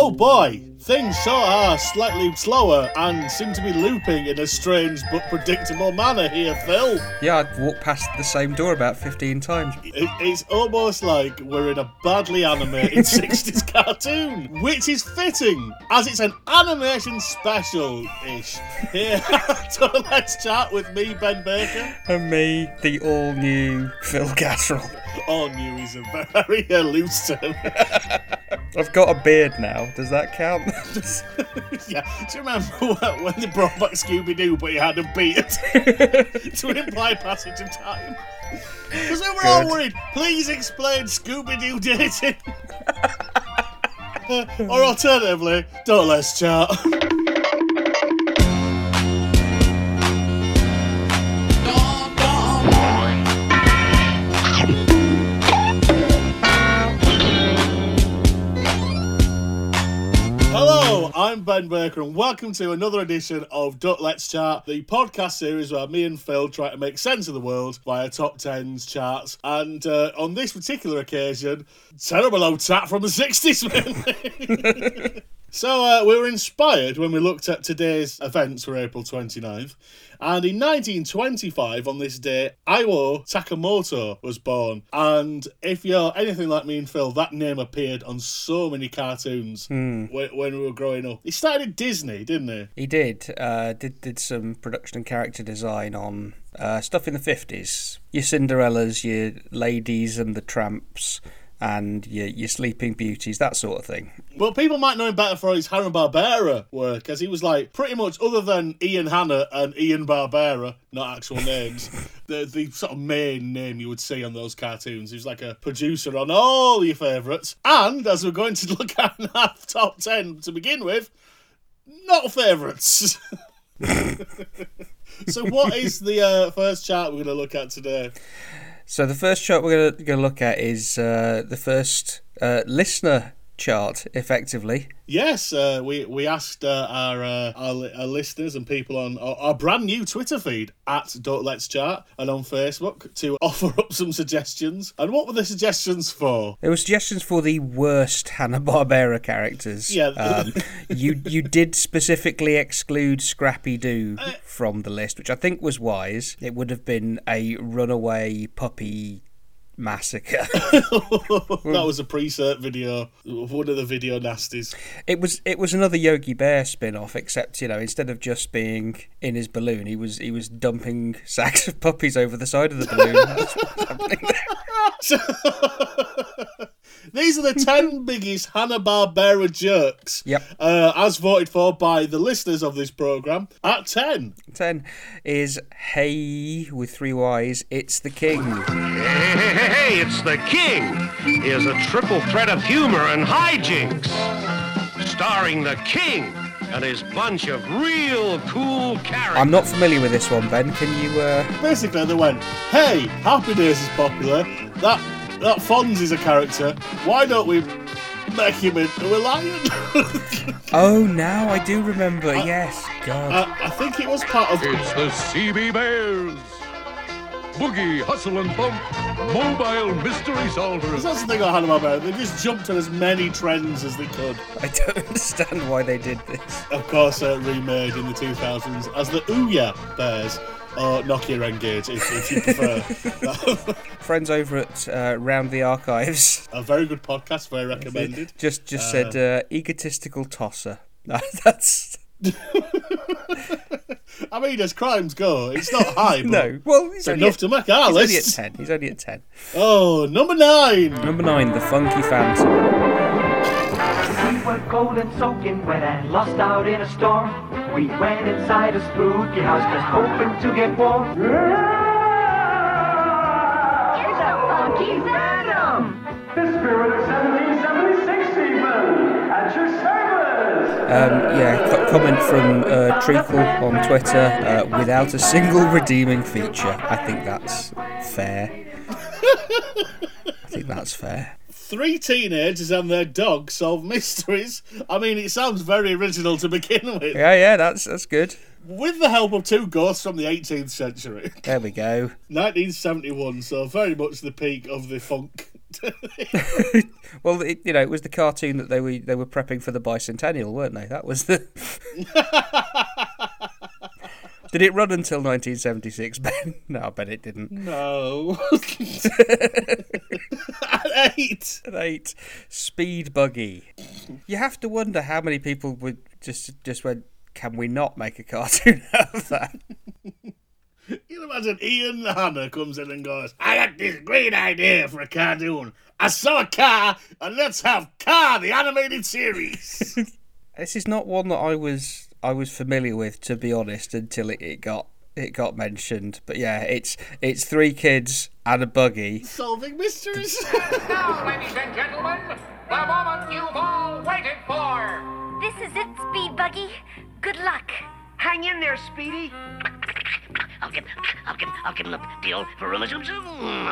Oh boy, things sure are slightly slower and seem to be looping in a strange but predictable manner here, Phil. Yeah, I'd walked past the same door about 15 times. It's almost like we're in a badly animated 60s cartoon, which is fitting, as it's an animation special-ish. Here, so let's chat with me, Ben Baker. And me, the all-new Phil Gasrell. All new is a very loose term. I've got a beard now. Does that count? Yeah. Do you remember when they brought back Scooby-Doo, but he had a beard to imply passage of time? Because we were all worried. Please explain Scooby-Doo dating. Or alternatively, don't let's chat. Hello, I'm Ben Baker and welcome to another edition of Duck Let's Chart, the podcast series where me and Phil try to make sense of the world via top 10s charts. And on this particular occasion, terrible old tat from the 60s, man. So we were inspired when we looked at today's events for April 29th. And in 1925, on this day, Iwo Takamoto was born. And if you're anything like me and Phil, that name appeared on so many cartoons when we were growing up. He started at Disney, didn't he? He did. Did some production and character design on stuff in the 50s. Your Cinderellas, your Ladies and the Tramps, and your Sleeping Beauties, that sort of thing. Well, people might know him better for his Hanna-Barbera work, as he was like, pretty much, other than Ian Hanna and Ian Barbera, not actual names, the sort of main name you would see on those cartoons. He was like a producer on all your favourites. And, as we're going to look at in our top 10 to begin with, not favourites. So what is the first chart we're going to look at today? So the first chart we're going to look at is the first listener chart, effectively. Yes, we asked our listeners and people on our brand new Twitter feed at Don't Let's Chart and on Facebook to offer up some suggestions. And what were the suggestions for? There were suggestions for the worst Hanna-Barbera characters. Yeah. You did specifically exclude Scrappy-Doo from the list, which I think was wise. It would have been a runaway puppy massacre. That was a pre-cert video, one of the video nasties. It was another Yogi Bear spin-off, except instead of just being in his balloon, he was dumping sacks of puppies over the side of the balloon. That's what's happening there. These are the 10 biggest Hanna-Barbera jerks. Yep. As voted for by the listeners of this programme. At 10. 10 is Hey, with 3 Y's, It's the King. Hey, it's the King. Here's a triple threat of humor and hijinks. Starring the King and his bunch of real cool characters. I'm not familiar with this one, Ben. Can you... Basically, they went, hey, Happy Days is popular. That Fonz is a character. Why don't we make him into a lion? Oh, now I do remember. Yes, God. I think it was part of... It's the CB Bears. Boogie, hustle and bump, mobile mystery solvers. That's the thing I had about it. They just jumped on as many trends as they could. I don't understand why they did this. Of course, remade in the 2000s as the Ouya Bears. Or Nokia Engage, if you prefer. Friends over at Round the Archives. A very good podcast, very recommended. Just said egotistical tosser. That's... I mean, as crimes go, it's not high, but no. Well, it's enough to make our list. He's only at 10. Oh, number 9. Number 9, The Funky Phantom. We were cold and soaking wet and lost out in a storm. We went inside a spooky house just hoping to get warm. It's a funky phantom! The spirit of 1776 even! At your service! Comment from Treacle on Twitter, without a single redeeming feature. I think that's fair. Three teenagers and their dog solve mysteries. I mean, it sounds very original to begin with. Yeah, that's good. With the help of 2 ghosts from the 18th century. There we go. 1971, so very much the peak of the funk Well, it was the cartoon that they were prepping for the bicentennial, weren't they? That was the. Did it run until 1976, Ben? No, I bet it didn't. No. At 8. At 8, Speed Buggy. You have to wonder how many people would just went, can we not make a cartoon out of that? You can imagine Ian Hanna comes in and goes, I got this great idea for a cartoon. I saw a car, and let's have Car, the animated series. This is not one that I was familiar with, to be honest, until it got mentioned. But yeah, it's 3 kids and a buggy Solving mysteries. Now, ladies and gentlemen, the moment you've all waited for. This is it, Speed Buggy. Good luck. Hang in there, Speedy. I'll give him the old Varuna Zoom Zoom.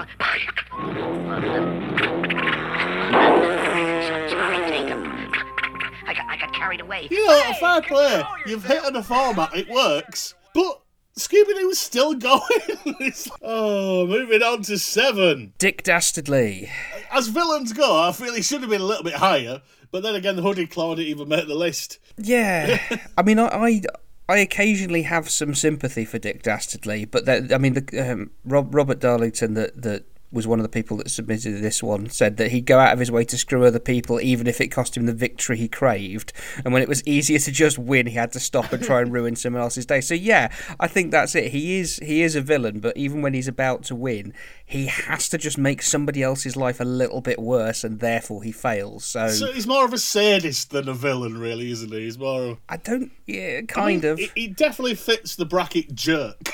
I got carried away. You know, fair play. You've hit on a format, it works. But Scooby-Doo's still going. Moving on to 7. Dick Dastardly. As villains go, I feel he should have been a little bit higher. But then again, the Hooded Claw didn't even make the list. Yeah. I mean, I occasionally have some sympathy for Dick Dastardly, but Robert Darlington, that was one of the people that submitted this one, said that he'd go out of his way to screw other people even if it cost him the victory he craved, and when it was easier to just win, he had to stop and try and ruin someone else's day. So yeah, I think that's it. He is a villain, but even when he's about to win, he has to just make somebody else's life a little bit worse, and therefore he fails. So he's more of a sadist than a villain, really, isn't he? He's more of... He definitely fits the bracket jerk.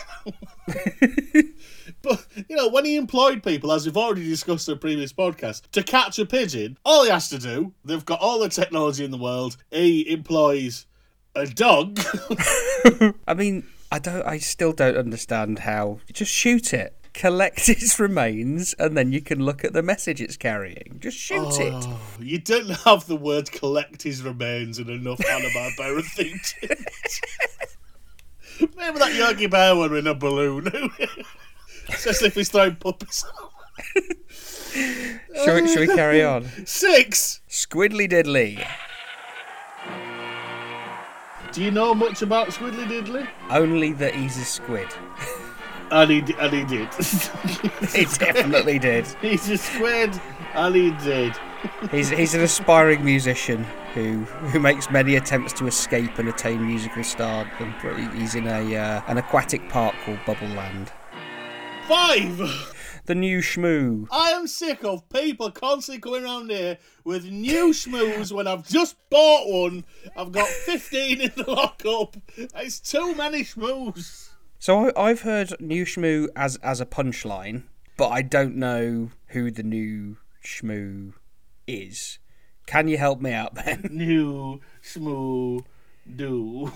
But, when he employed people, as we've already discussed in a previous podcast, to catch a pigeon, all he has to do, they've got all the technology in the world, he employs a dog. I mean, I still don't understand how... Just shoot it. Collect its remains, and then you can look at the message it's carrying. Just shoot it. You didn't have the word collect his remains in enough Hanna-Barbera themed tunes. Maybe that Yogi Bear one in a balloon. Especially if he's throwing puppies. Shall we carry on? 6. Squiddly Diddly. Do you know much about Squiddly Diddly? Only that he's a squid. And he did. He definitely did. He's a squid, and he did. He's an aspiring musician who makes many attempts to escape and attain musical stardom. He's in an aquatic park called Bubble Land. 5. The new Shmoo. I am sick of people constantly coming around here with new Shmoos when I've just bought one. I've got 15 in the lockup. It's too many Shmoos. So I've heard new Shmoo as a punchline, but I don't know who the new Shmoo is. Can you help me out, Ben? New Shmoo do.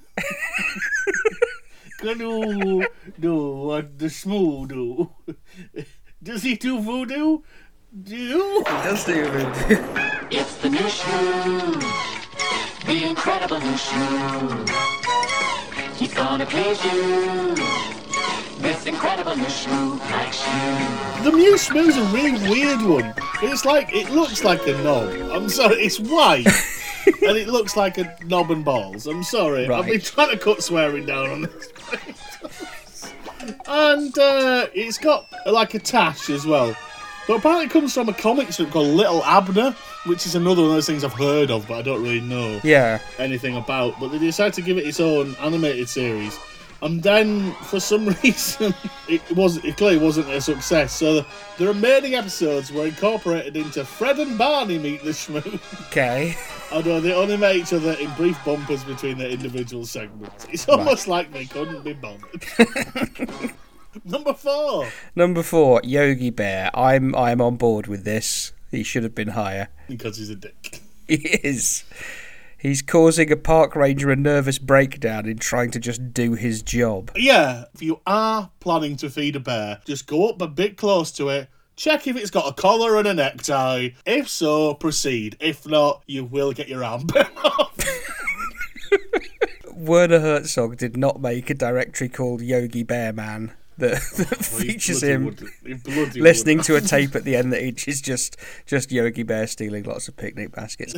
Do what the Shmoo do. Does he do voodoo? He does do voodoo. It's the new Shmoo, the incredible new Shmoo. He's gonna please you. This incredible new Shmoo likes you. The new Shmoo's a really weird one. It looks like a knob. I'm sorry, it's white. And it looks like a knob and balls. I'm sorry. Right. I've been trying to cut swearing down on this. And it's got like a tash as well. But apparently it comes from a comic strip called Little Abner, which is another one of those things I've heard of, but I don't really know anything about. But they decided to give it its own animated series. And then, for some reason, it clearly wasn't a success. So the remaining episodes were incorporated into Fred and Barney Meet the Shmoo. Okay. Although they only met each other in brief bumpers between their individual segments. It's almost like they couldn't be bothered. Number 4, Yogi Bear. I'm on board with this. He should have been higher. Because he's a dick. He is. He's causing a park ranger a nervous breakdown in trying to just do his job. Yeah, if you are planning to feed a bear, just go up a bit close to it, check if it's got a collar and a necktie. If so, proceed. If not, you will get your arm burnt off. Werner Herzog did not make a directory called Yogi Bear Man. that features bloody him would. He bloody listening would. to a tape at the end that is just Yogi Bear stealing lots of picnic baskets.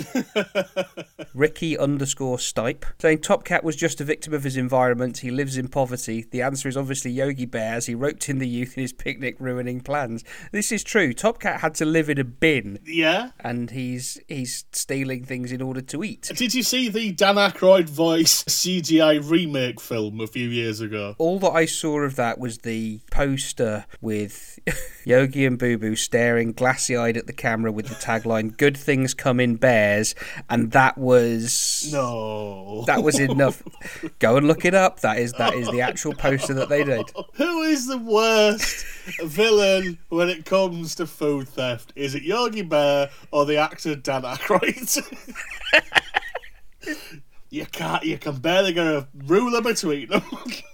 Ricky_Stipe saying Top Cat was just a victim of his environment. He lives in poverty. The answer is obviously Yogi Bear, as he roped in the youth in his picnic ruining plans. This is true. Top Cat had to live in a bin. Yeah. And he's stealing things in order to eat. Did you see the Dan Aykroyd voice CGI remake film a few years ago? All that I saw of that was the poster with Yogi and Boo Boo staring glassy-eyed at the camera with the tagline, "Good things come in bears," and that was... No. That was enough. Go and look it up. That is the actual poster that they did. Who is the worst villain when it comes to food theft? Is it Yogi Bear or the actor Dan Aykroyd? You can barely get a ruler between them.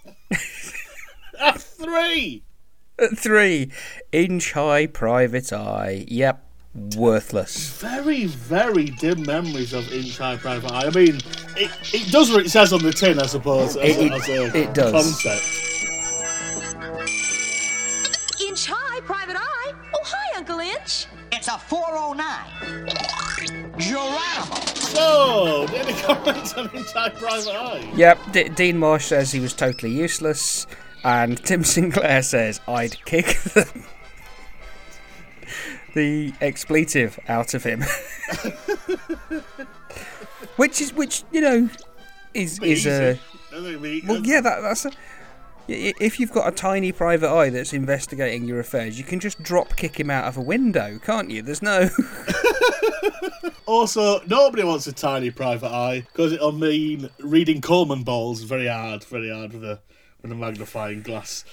At 3. At 3, Inch High Private Eye. Yep, worthless. Very, very dim memories of Inch High Private Eye. I mean, it does what it says on the tin, I suppose, as a it does. concept. Inch High Private Eye? Oh, hi, Uncle Inch. It's a 409. Geronimo. So, any comments on Inch High Private Eye? Yep, Dean Marsh says he was totally useless, and Tim Sinclair says, I'd kick the expletive out of him. which you know is a well, yeah, that's a, if you've got a tiny private eye that's investigating your affairs, you can just drop kick him out of a window, can't you? There's no Also, nobody wants a tiny private eye because it'll mean reading Coleman balls very hard with a magnifying glass.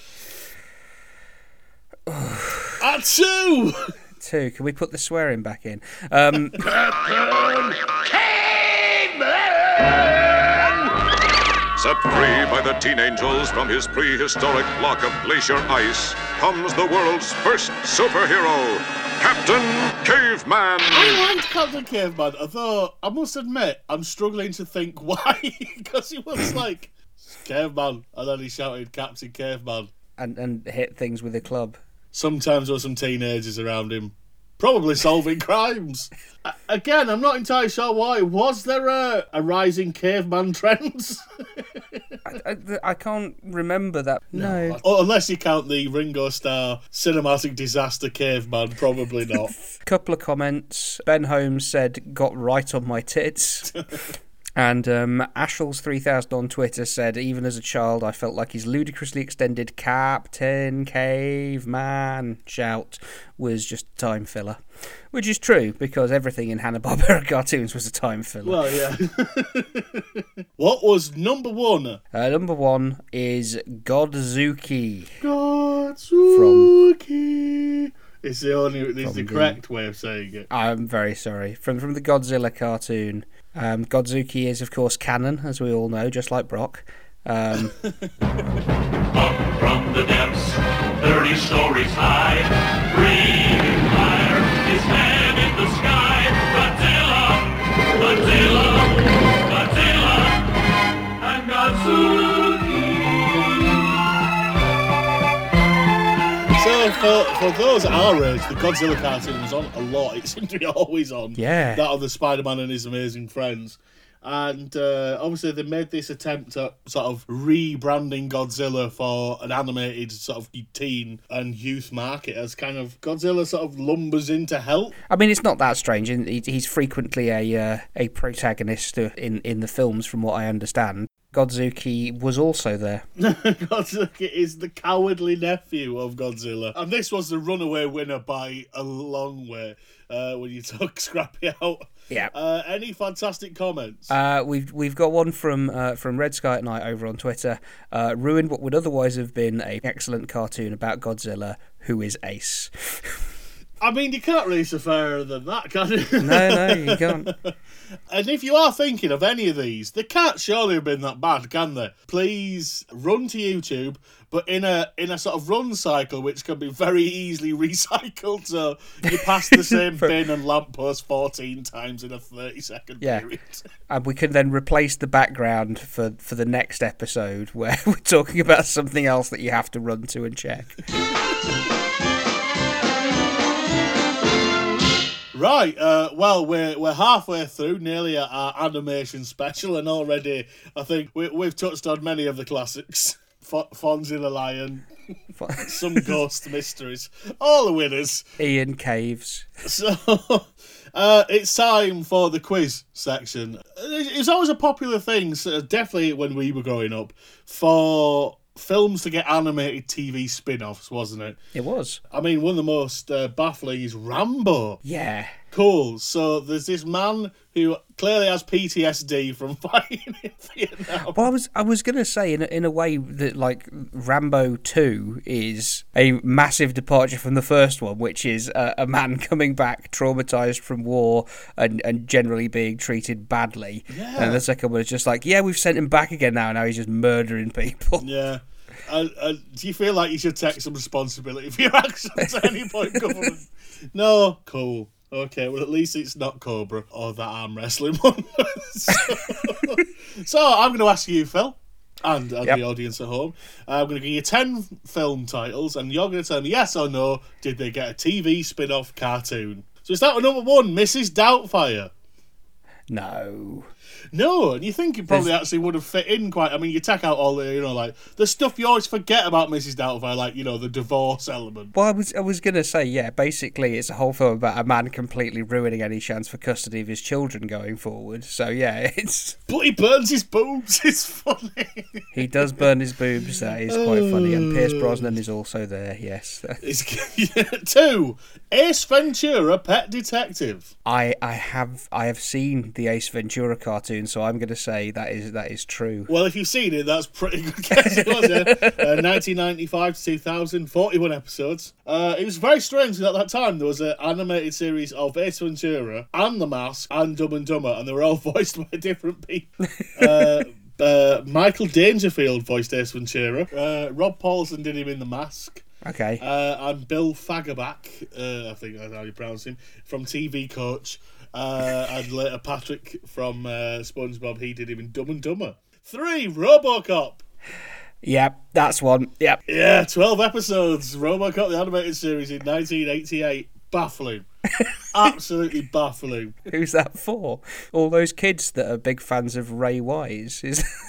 At 2. 2. Can we put the swearing back in? Captain Caveman! Set free by the Teen Angels from his prehistoric block of glacier ice comes the world's first superhero, Captain Caveman. I liked Captain Caveman, although I must admit I'm struggling to think why, because he was like Caveman, and then he shouted Captain Caveman. And hit things with a club. Sometimes there were some teenagers around him, probably solving crimes. Again, I'm not entirely sure why. Was there a rising caveman trend? I can't remember that. No. Unless you count the Ringo Starr cinematic disaster Caveman, probably not. Couple of comments. Ben Holmes said, got right on my tits. And Ashles3000 on Twitter said, even as a child, I felt like his ludicrously extended Captain Caveman shout was just a time filler. Which is true, because everything in Hanna-Barbera cartoons was a time filler. Well, yeah. What was number 1? Number 1 is Godzuki. Godzuki. It's the correct way of saying it. I'm very sorry. From the Godzilla cartoon. Godzuki is, of course, canon, as we all know, just like Brock. Up from the depths, 30 stories high, breathing fire, his head in the sky. Godzilla, and Godzuki. So for those at our age, the Godzilla cartoon was on a lot. It seemed to be always on. Yeah. That of the Spider-Man and His Amazing Friends. And obviously they made this attempt at sort of rebranding Godzilla for an animated sort of teen and youth market as kind of Godzilla sort of lumbers in to help. I mean, it's not that strange. He's frequently a protagonist in the films, from what I understand. Godzuki was also there. Godzuki is the cowardly nephew of Godzilla. And this was the runaway winner by a long way when you took Scrappy out. Yeah. Any fantastic comments? We've got one from Red Sky at Night over on Twitter. Ruined what would otherwise have been an excellent cartoon about Godzilla, who is Ace. I mean, you can't really say fairer than that, can you? No, you can't. And if you are thinking of any of these, they can't surely have been that bad, can they? Please run to YouTube, but in a sort of run cycle, which can be very easily recycled. So you pass the same bin and lamppost 14 times in a 30-second period. And we can then replace the background for the next episode where we're talking about something else that you have to run to and check. Right, well, we're halfway through, nearly our animation special, and already I think we've touched on many of the classics. Fonzie the Lion, some ghost mysteries, all the winners. Ian Caves. So, it's time for the quiz section. It's always a popular thing, so definitely when we were growing up, for films to get animated TV spin-offs, wasn't it? It was. I mean, one of the most baffling is Rambo. Yeah. Cool. So there's this man who clearly has PTSD from fighting in Vietnam. Well, I was going to say in a way that like Rambo 2 is a massive departure from the first one, which is a man coming back traumatized from war and generally being treated badly. Yeah. And the second one is just like, yeah, we've sent him back again now. Now he's just murdering people. Yeah. Do you feel like you should take some responsibility for your actions at any point, government? No? Cool. Okay, well, at least it's not Cobra or that arm wrestling one. So I'm going to ask you, Phil, and the audience at home. I'm going to give you 10 film titles, and you're going to tell me yes or no, did they get a TV spin-off cartoon? So is that number 1, Mrs. Doubtfire? No, and you think it probably actually would have fit in quite. I mean, you take out all the, like the stuff you always forget about Mrs. Doubtfire, like the divorce element. Well, I was gonna say, yeah. Basically, it's a whole film about a man completely ruining any chance for custody of his children going forward. So yeah, it's. But he burns his boobs. It's funny. He does burn his boobs. That is quite funny, and Pierce Brosnan is also there. Yes. 2, Ace Ventura: Pet Detective. I have seen the Ace Ventura cartoon, so I'm going to say that is true. Well, if you've seen it, that's pretty good guess. It was 1995 to 2000, 41 episodes. It was very strange at that time. There was an animated series of Ace Ventura and The Mask and Dumb and Dumber, and they were all voiced by different people. Michael Dangerfield voiced Ace Ventura. Rob Paulson did him in The Mask. Okay. And Bill Fagerback, I think that's how you pronounce him, from TV Coach. And later Patrick from SpongeBob, he did him in Dumb and Dumber. 3, RoboCop. Yep, that's one. Yep. Yeah, 12 episodes. RoboCop, the animated series in 1988. Baffling. Absolutely baffling. Who's that for? All those kids that are big fans of Ray Wise.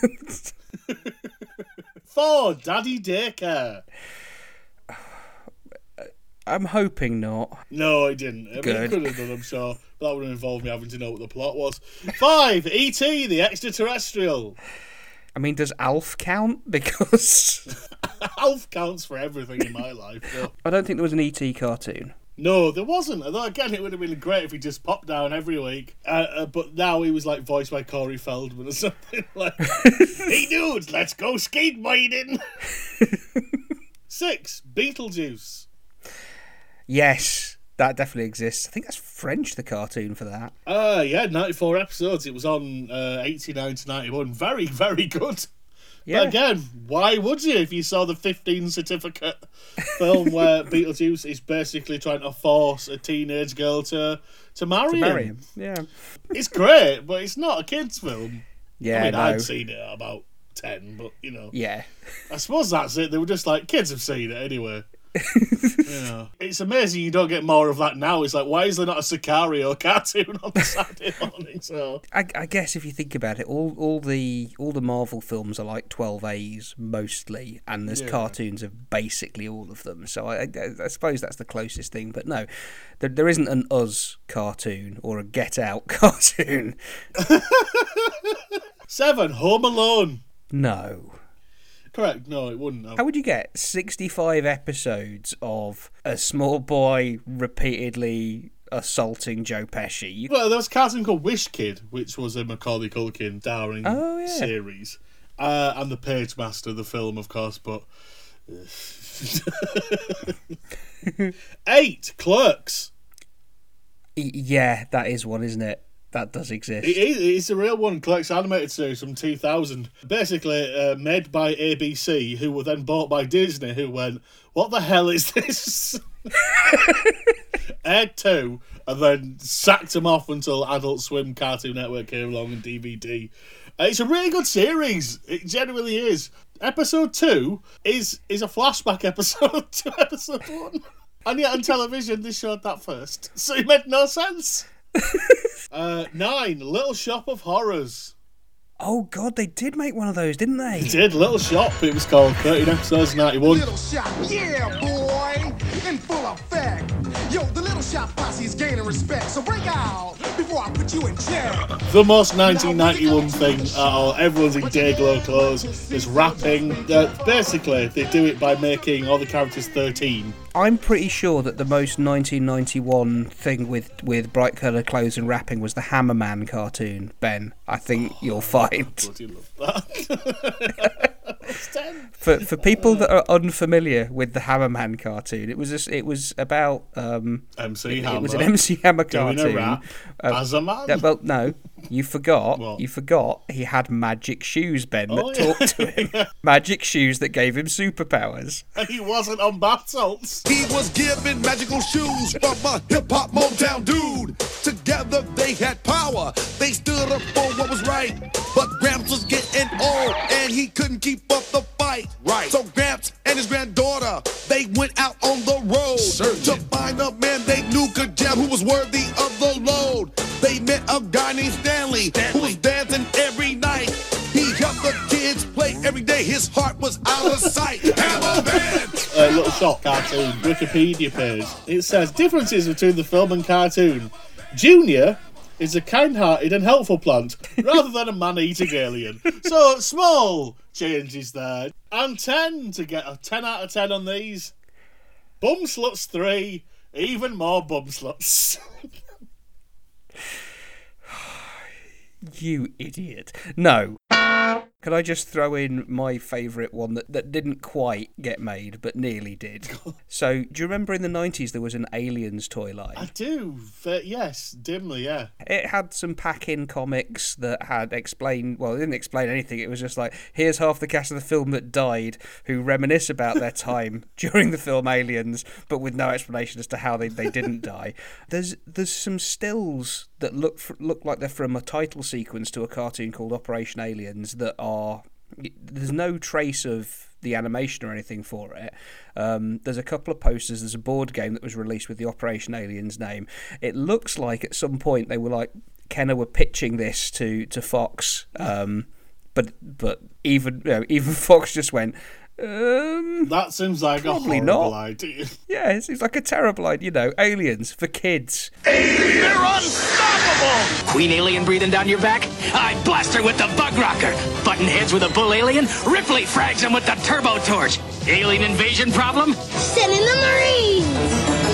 4, Daddy Daycare. I'm hoping not. No, it didn't. I mean, it could have done, I'm sure. But that would have involved me having to know what the plot was. 5, E.T. the Extraterrestrial. I mean, does Alf count? Because Alf counts for everything in my life. But I don't think there was an E.T. cartoon. No, there wasn't. Although, again, it would have been great if he just popped down every week. But now he was, like, voiced by Corey Feldman or something. Like, hey, dudes, let's go skateboarding. 6, Beetlejuice. Yes, that definitely exists. I think that's French, the cartoon for that. Yeah, 94 episodes. It was on 89 to 91. Very, very good. Yeah. But again, why would you if you saw the 15 certificate film where Beetlejuice is basically trying to force a teenage girl to marry him? Yeah. It's great, but it's not a kid's film. Yeah, I mean, no. I'd seen it at about 10, but, Yeah. I suppose that's it. They were just like, kids have seen it anyway. It's amazing you don't get more of that now. It's like, why is there not a Sicario cartoon on Saturday morning? So I guess if you think about it, all the Marvel films are like 12As mostly, and there's cartoons of basically all of them. So I suppose that's the closest thing. But no, there isn't an Us cartoon or a Get Out cartoon. 7, Home Alone. No. Correct. No, it wouldn't have. How would you get 65 episodes of a small boy repeatedly assaulting Joe Pesci? Well, there was a cartoon called Wish Kid, which was a Macaulay Culkin starring series. And The Page Master, the film, of course, but... 8, Clerks. Yeah, that is one, isn't it? That does exist. It's a real one, collects animated series from 2000. Basically, made by ABC, who were then bought by Disney, who went, what the hell is this? Aired 2, and then sacked them off until Adult Swim Cartoon Network came along and DVD. It's a really good series. It genuinely is. Episode 2 is a flashback episode to episode 1. And yet on television they showed that first. So it made no sense. 9, Little Shop of Horrors. Oh God, they did make one of those, didn't they? They did, Little Shop. It was called 13 episodes, 91. Little Shop, yeah, boy, in full effect. Yo, the Little Shop posse is gaining respect, so break out before I put you in check. The most 1991 thing at all. Everyone's in Dayglow clothes. There's rapping. Basically, they do it by making all the characters 13. I'm pretty sure that the most 1991 thing with bright coloured clothes and rapping was the Hammerman cartoon, Ben. I think you'll find. I bloody love that. For people that are unfamiliar with the Hammerman cartoon, it was about MC Hammer. It was an MC Hammer cartoon. Doing a rap as a man. Well, no, you forgot. What? You forgot he had magic shoes, Ben, that yeah. talked to him. Magic shoes that gave him superpowers. And he wasn't on bath salts. He was given magical shoes from a hip-hop Motown dude. Together they had power. They stood up for what was right. But Gramps was getting old and he couldn't keep up the fight. Right. So Gramps and his granddaughter, they went out on the road to find a man they knew could jam, who was worthy of the load. They met a guy named Stanley. Who was dancing every night. He helped the kids play every day. His heart was out of sight. Little Shop cartoon Wikipedia page. It says differences between the film and cartoon. Junior is a kind-hearted and helpful plant rather than a man-eating alien. So small changes there. And 10 to get a 10 out of 10 on these. Bum Sluts 3, even more bum sluts. You idiot. No. Can I just throw in my favourite one that didn't quite get made, but nearly did? So, do you remember in the 90s there was an Aliens toy line? I do. Yes, dimly, yeah. It had some pack-in comics that had explained... Well, it didn't explain anything. It was just like, here's half the cast of the film that died, who reminisce about their time during the film Aliens, but with no explanation as to how they didn't die. There's some stills that look like they're from a title sequence to a cartoon called Operation Aliens that are... There's no trace of the animation or anything for it. There's a couple of posters. There's a board game that was released with the Operation Aliens name. It looks like at some point they were like, Kenner were pitching this to Fox, but even Fox just went, that seems like a horrible idea. Yeah, it seems like a terrible idea. Aliens for kids. Aliens! They're unstoppable! Queen alien breathing down your back? I blast her with the bug rocker. Button heads with a bull alien? Ripley frags him with the turbo torch. Alien invasion problem? Send in the Marines!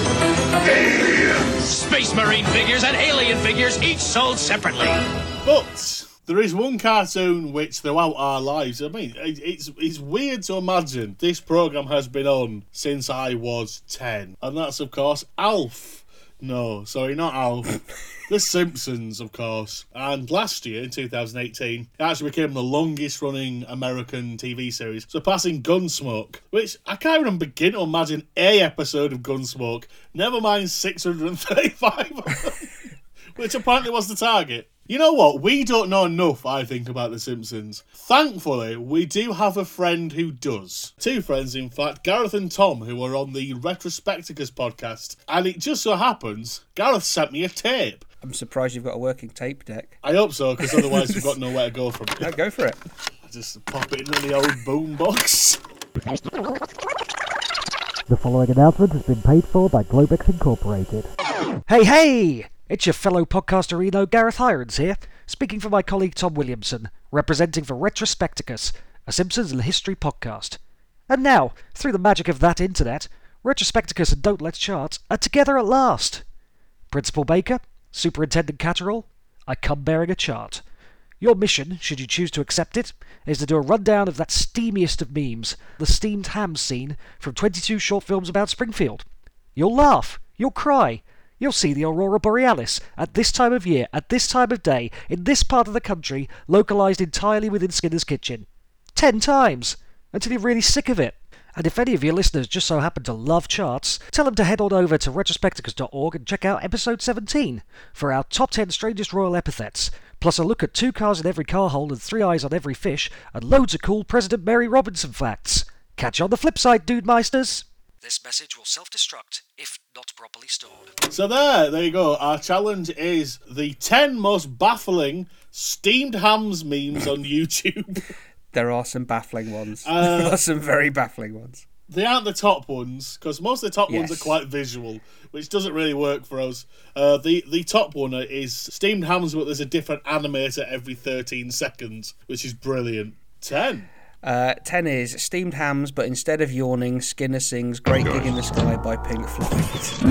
Aliens! Space Marine figures and alien figures, each sold separately. But there is one cartoon which, throughout our lives, I mean, it's weird to imagine this programme has been on since I was 10. And that's, of course, Alf. No, sorry, not Alf. The Simpsons, of course. And last year, in 2018, it actually became the longest-running American TV series, surpassing Gunsmoke, which I can't even begin to imagine a episode of Gunsmoke, never mind 635 of them, which apparently was the target. You know what? We don't know enough, I think, about The Simpsons. Thankfully, we do have a friend who does. Two friends, in fact, Gareth and Tom, who are on the Retrospecticus podcast. And it just so happens, Gareth sent me a tape. I'm surprised you've got a working tape deck. I hope so, because otherwise we've got nowhere to go from it. No, go for it. I just pop it into the old boombox. The following announcement has been paid for by Globex Incorporated. Hey! It's your fellow podcasterino Gareth Hirons here, speaking for my colleague Tom Williamson, representing for Retrospecticus, a Simpsons and History podcast. And now, through the magic of that internet, Retrospecticus and Don't Let's Chart are together at last. Principal Baker, Superintendent Catterall, I come bearing a chart. Your mission, should you choose to accept it, is to do a rundown of that steamiest of memes, the steamed ham scene from 22 short films about Springfield. You'll laugh, you'll cry, you'll see the Aurora Borealis at this time of year, at this time of day, in this part of the country, localised entirely within Skinner's kitchen. 10 times! Until you're really sick of it. And if any of your listeners just so happen to love charts, tell them to head on over to retrospecticus.org and check out episode 17 for our top 10 strangest royal epithets, plus a look at 2 cars in every car hole and 3 eyes on every fish, and loads of cool President Mary Robinson facts. Catch you on the flip side, Dude Meisters! This message will self-destruct if not properly stored. So there you go. Our challenge is the 10 most baffling steamed hams memes on YouTube. There are some baffling ones. There are some very baffling ones. They aren't the top ones, because most of the top ones are quite visual, which doesn't really work for us. The top one is steamed hams, but there's a different animator every 13 seconds, which is brilliant. 10. 10 is steamed hams, but instead of yawning, Skinner sings Great Gig in the Sky by Pink Floyd.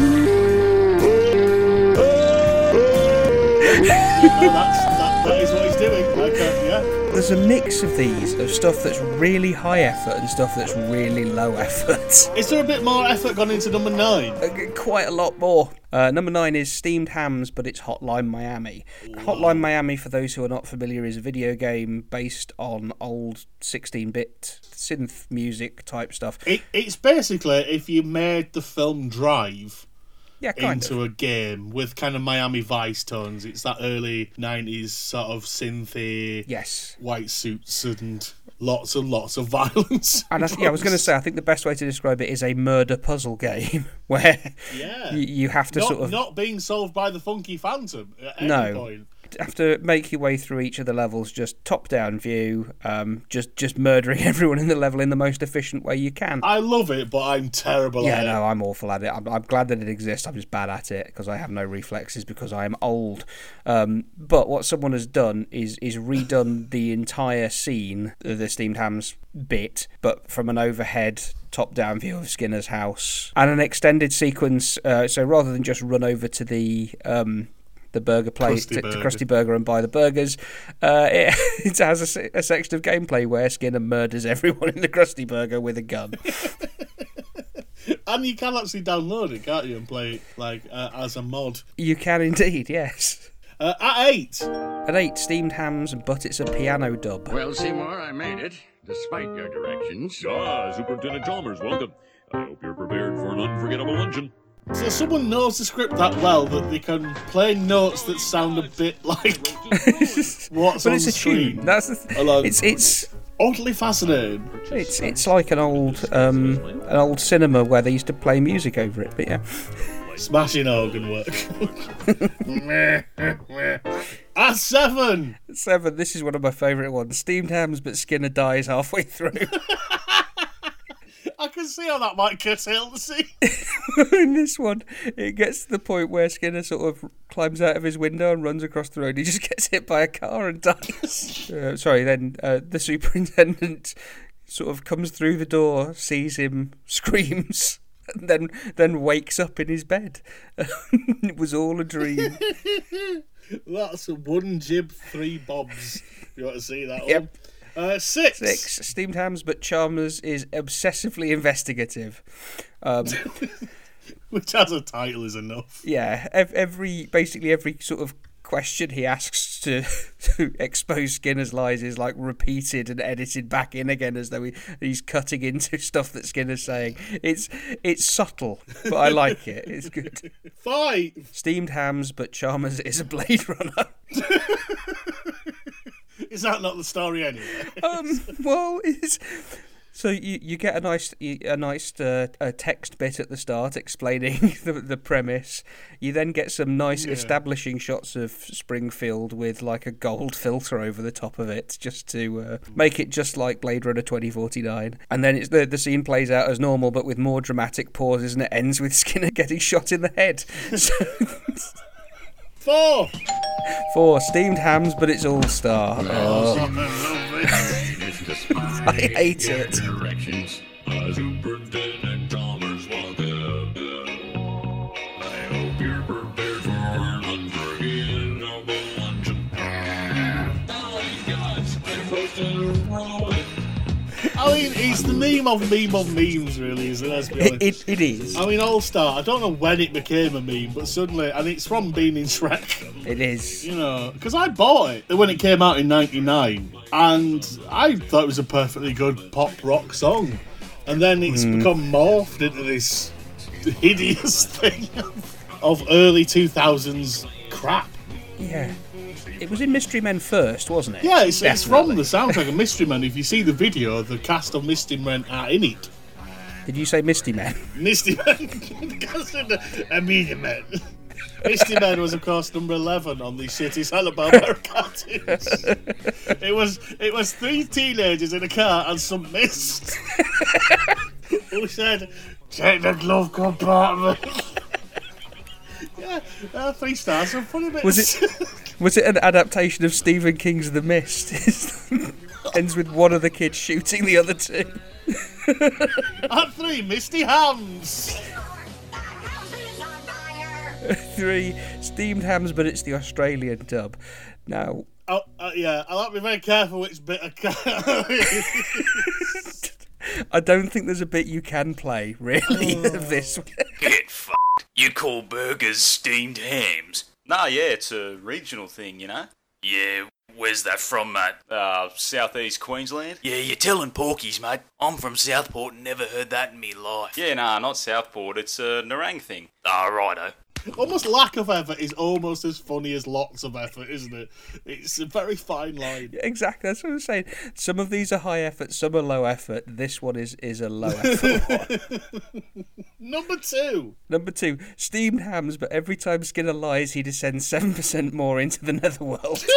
That is what he's doing. There's a mix of these, of stuff that's really high effort and stuff that's really low effort. Is there a bit more effort gone into number 9? Quite a lot more. Number 9 is steamed hams, but it's Hotline Miami. Whoa. Hotline Miami, for those who are not familiar, is a video game based on old 16-bit synth music type stuff. It's basically if you made the film Drive into a game with kind of Miami Vice tones. It's that early 90s sort of synthy, white suits and lots of violence. And I was going to say, I think the best way to describe it is a murder puzzle game where you have to not being solved by the Funky Phantom at any point. You have to make your way through each of the levels, just top-down view, just murdering everyone in the level in the most efficient way you can. I love it, but I'm terrible at it. Yeah, no, I'm awful at it. I'm glad that it exists. I'm just bad at it because I have no reflexes because I am old. But what someone has done is redone the entire scene, the steamed hams bit, but from an overhead top-down view of Skinner's house and an extended sequence. So rather than just run over to the burger place, to Krusty Burger and buy the burgers, it has a section of gameplay where Skinner murders everyone in the Krusty Burger with a gun. And you can actually download it, can't you, and play it as a mod? You can indeed, yes. At 8. At 8, steamed hams, but it's a piano dub. Well, Seymour, I made it, despite your directions. Superintendent Chalmers, welcome. I hope you're prepared for an unforgettable luncheon. So someone knows the script that well that they can play notes that sound a bit like what's on it's a screen. Tune. That's it's oddly fascinating. It's like an old cinema where they used to play music over it. But yeah, smashing organ work. At 7. 7. This is one of my favourite ones. Steamed hams, but Skinner dies halfway through. I can see how that might curtail the scene. In this one, it gets to the point where Skinner sort of climbs out of his window and runs across the road. He just gets hit by a car and dies. Then the superintendent sort of comes through the door, sees him, screams, and then wakes up in his bed. It was all a dream. That's a 1 jib, 3 bobs. You want to see that one? 6. 6. Steamed hams, but Chalmers is obsessively investigative. Which as a title is enough. Yeah, basically every sort of question he asks to expose Skinner's lies is like repeated and edited back in again as though he's cutting into stuff that Skinner's saying. It's subtle, but I like it. It's good. 5. Steamed hams, but Chalmers is a Blade Runner. Is that not the story anyway? Well, so you get a nice text bit at the start explaining the premise. You then get some nice establishing shots of Springfield with like a gold filter over the top of it, just to make it just like Blade Runner 2049. And then the scene plays out as normal, but with more dramatic pauses, and it ends with Skinner getting shot in the head. 4. 4. Steamed hams, but it's all star. I hate it. Directions. Superintendent Chalmers, welcome. I hope you're prepared for an unforgettable luncheon. I I mean, it's the meme of memes, really, isn't it? Let's be honest. It is. I mean, All Star, I don't know when it became a meme, but suddenly, and it's from being in Shrek. It is. You know, because I bought it when it came out in 99, and I thought it was a perfectly good pop rock song. And then it's become morphed into this hideous thing of early 2000s crap. Yeah. It was in Mystery Men first, wasn't it? Yeah, it's from the soundtrack of Mystery Men. If you see the video, the cast of Mystery Men are in it. Did you say Misty Men? Misty Men. Misty Men. Misty Men was, of course, number 11 on the Shitty Hanna-Barbera cartoons. It was 3 teenagers in a car and some mist who said, "Check the glove compartment." Yeah, 3 stars. Some funny bits. Was it an adaptation of Stephen King's The Mist? Ends with one of the kids shooting the other 2. At 3, Misty Hams. 3, Steamed Hams, but it's the Australian dub. Now... yeah, I'll have to be very careful which bit I can. I don't think there's a bit you can play, really, of this. Get f***ed. You call burgers steamed hams? Nah, yeah, it's a regional thing, you know? Yeah, where's that from, mate? Southeast Queensland. Yeah, you're telling porkies, mate. I'm from Southport and never heard that in me life. Yeah, nah, not Southport, it's a Nerang thing. Ah, righto. Almost lack of effort is almost as funny as lots of effort, isn't it? It's a very fine line. Exactly, that's what I'm saying. Some of these are high effort, some are low effort. This one is a low effort one. Number 2, Steamed Hams, but every time Skinner lies, he descends 7% more into the netherworld.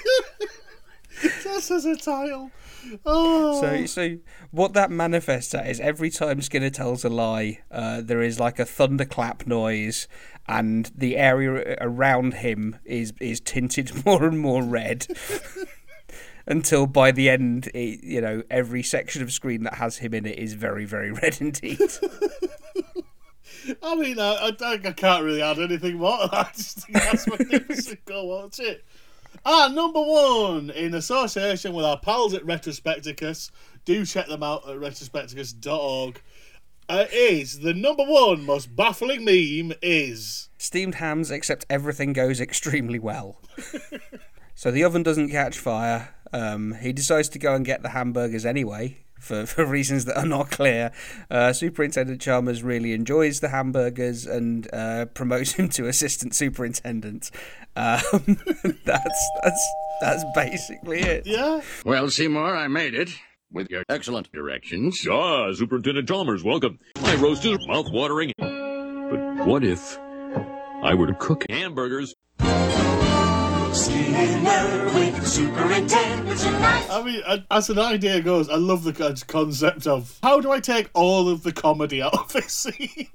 Just as a title. Oh. So what that manifests at is every time Skinner tells a lie, there is like a thunderclap noise, and the area around him is tinted more and more red. Until by the end, every section of screen that has him in it is very, very red indeed. I mean, I can't really add anything more to that. I just think that's magnificent. Go watch it. Number 1, in association with our pals at Retrospecticus, do check them out at retrospecticus.org, is the number 1 most baffling meme is... Steamed Hams, except everything goes extremely well. So the oven doesn't catch fire. He decides to go and get the hamburgers anyway, for reasons that are not clear. Superintendent Chalmers really enjoys the hamburgers and promotes him to assistant superintendent. That's basically it. Yeah. Well, Seymour, I made it. With your excellent directions. Ah, Superintendent Chalmers, welcome. My roast is mouth-watering. But what if I were to cook hamburgers? Skinner with Superintendent Tonight. I mean, as an idea goes, I love the concept of how do I take all of the comedy out of this scene?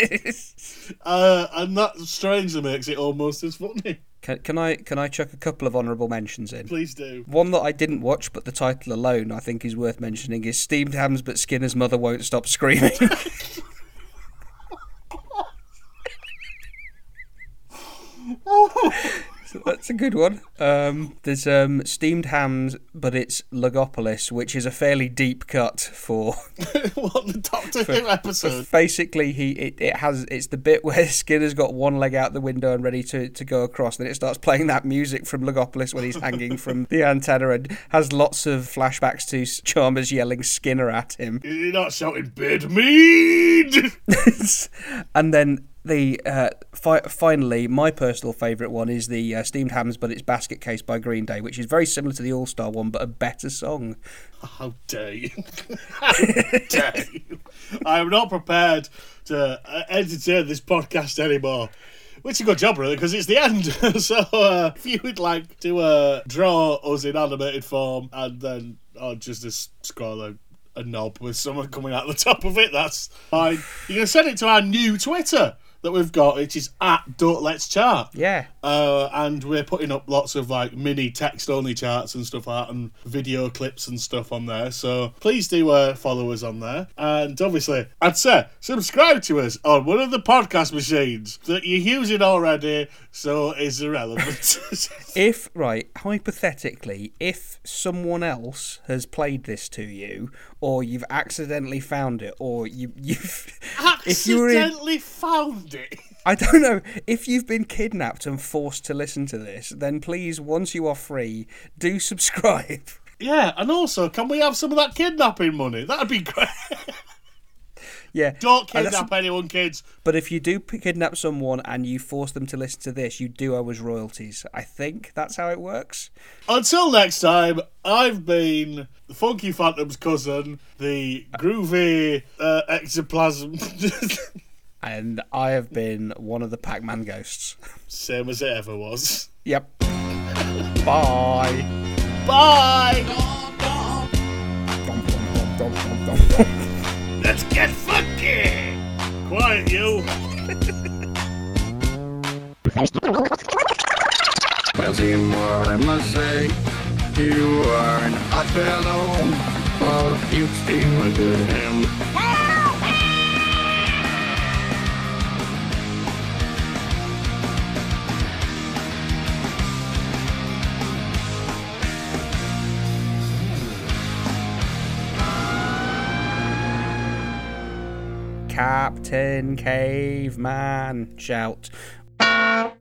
And that strangely makes it almost as funny. Can I chuck a couple of honourable mentions in? Please do. One that I didn't watch, but the title alone I think is worth mentioning is Steamed Hams, but Skinner's mother won't stop screaming. So that's a good one. There's Steamed Hams, but it's Logopolis, which is a fairly deep cut for what, the Doctor Who episode. Basically, it's the bit where Skinner's got one leg out the window and ready to go across. Then it starts playing that music from Logopolis when he's hanging from the antenna, and has lots of flashbacks to Chalmers yelling Skinner at him. You're not shouting "Bid mead." And then finally, my personal favourite one is the Steamed Hams, but it's Basket Case by Green Day, which is very similar to the All-Star one, but a better song. How dare you? How dare you? I'm not prepared to entertain this podcast anymore. Which is a good job, really, because it's the end. So if you would like to draw us in animated form and then just scroll a knob with someone coming out the top of it, that's fine. You can send it to our new Twitter. that we've got, which is at Don't Let's Chart. Yeah. And we're putting up lots of like mini text-only charts and stuff like that, and video clips and stuff on there. So please do follow us on there. And obviously, I'd say subscribe to us on one of the podcast machines that you're using already, so it's irrelevant. Hypothetically, if someone else has played this to you, or you've accidentally found it, or you've accidentally found it. I don't know. If you've been kidnapped and forced to listen to this, then please, once you are free, do subscribe. Yeah, and also, can we have some of that kidnapping money? That'd be great. Yeah. Don't kidnap anyone, kids. But if you do kidnap someone and you force them to listen to this, you do owe us royalties. I think that's how it works. Until next time, I've been the Funky Phantom's cousin, the groovy ectoplasm. And I have been one of the Pac-Man ghosts. Same as it ever was. Yep. Bye. Bye. Let's get funky. Quiet, you. Well, Seymour, I must say, you are an odd fellow. Oh, you steal a good ham. Captain Caveman, shout.